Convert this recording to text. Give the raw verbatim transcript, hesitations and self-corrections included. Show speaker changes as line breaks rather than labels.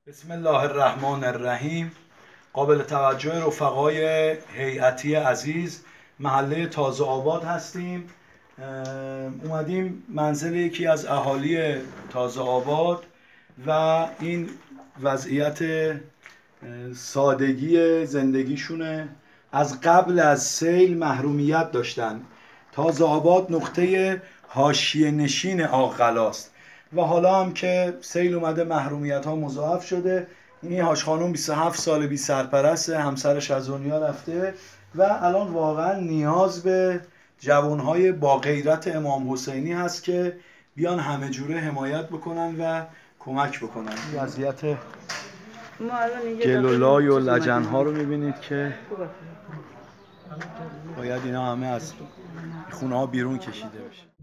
بسم الله الرحمن الرحیم. قابل توجه رفقای هیئتی عزیز، محله تازه آباد هستیم. اومدیم منزل یکی از اهالی تازه آباد و این وضعیت سادگی زندگیشونه. از قبل از سیل محرومیت داشتن. تازه آباد نقطه حاشیه نشین آق‌قلاست و حالا هم که سیل اومده محرومیت ها مضاعف شده. این حاج خانم بیست و هفت سال بی سرپرست، همسرش از دنیا رفته و الان واقعا نیاز به جوانهای با غیرت امام حسینی هست که بیان همه جوره حمایت بکنن و کمک بکنن. وضعیت گلولای و لجنها رو میبینید که باید اینا همه از خونه ها بیرون کشیده بشه.